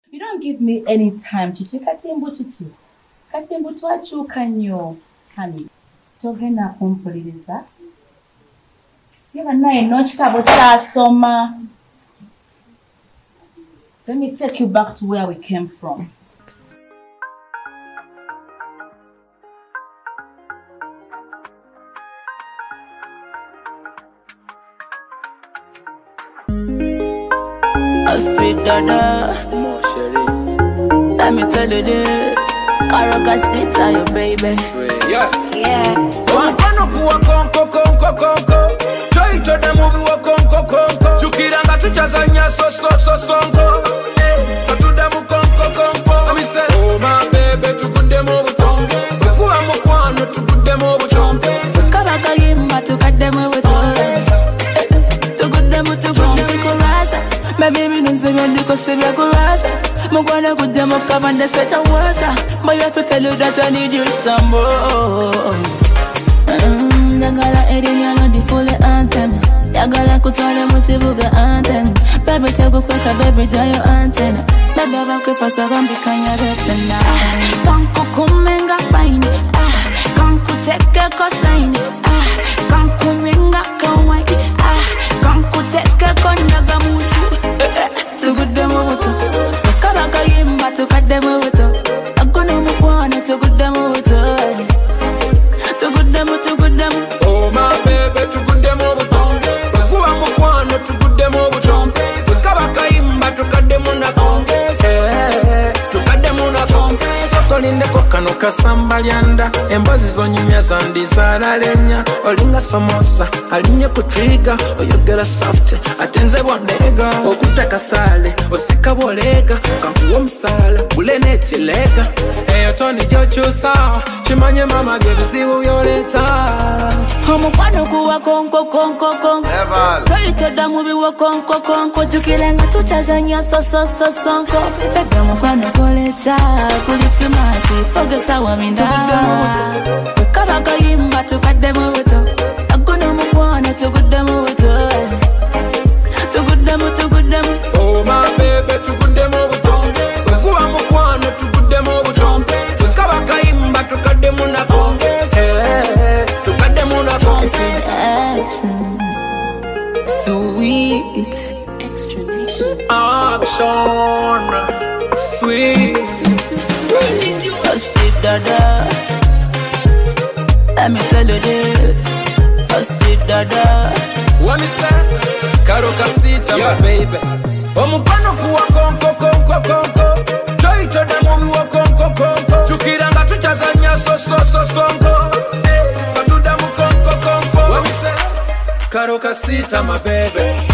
You don't give me any time, Chichi. Katimbu, Chichi. Katimbu tuachu kanyo. Honey. Togena kumpuliriza. Yeba nae no chitabo kyasoma. Let me take you back to where we came from. A sweet dada, more sherry. Let me tell you this. Karoka sita your baby. Yes. Yeah. Wano kuwa konko. Choi chote movie wa konko. Chukiranga tuchazanya so songo. Katuda mu konko. Kami say, oh my baby, tukunde mu butongo. Sikuwa mukwano, tukunde mu butongo. Kabaka yimba, tukade mu butongo. Tukunde mu kuraza. Baby, mi nunzime ndiko sibya kuraza. Mugwana kudemo kabande sweta waza. But I have to tell you that I need you some more. Dagala edinya no di full anthem. Dagala kutwale musibuga anthem. Baby tego kweka baby jayo anthem. Baby bakwepa sabambi kanya repena. Kanku kumenga fine. Kanku teke kosaini. Kanku menga kawai. Kanku teke konyaga mutu. Tugudemo mutu. Kabaka yimba tukademo mutu. Agono mukwana tugudemo mutu. Tugudemo. Oh my baby, tugudemo butongo. Sikuwa mukwano, tugudemo butongo. Sikabaka imba, tukademo na kongo. Tukademo na kongo. Tolinde kokano kasamba lyanda. Embozi zonyumya zandizala lenya. Olinga samosa, alinye kutriga. Oyogera soft, atenze bonega. Okutaka sale, osika bolega. Kankuwa msala, uleneti lega. Eyo toni jochusa. Chimanye mama byebizibu yoleta. Omukwano kuwa konko. Toyite damu biwa konko. Tukilenga tuchazanya so sonko. Bebe omukwano koleta. Kulitumati, fogesa wa minda. Kabaka yimba tukademo buto. Agono mukwano tugudemo buto. Tugudemo. Oh my baby, tugudemo buto. Sikuwa mukwano, tugudemo buto. Sikabaka imba, tukademo na kongo. Tukademo na kongo. Action. Sweet. Extranation. Action. Sweet. A sweet dada. Let me tell you this. A sweet dada. What me say? Karoka sita, my baby. Omukwano kuwa konko. Choi chote movie wa konko. Chukiranga tuchazanya so songo. Katuda mu konko. What me say? Karoka sita, my baby.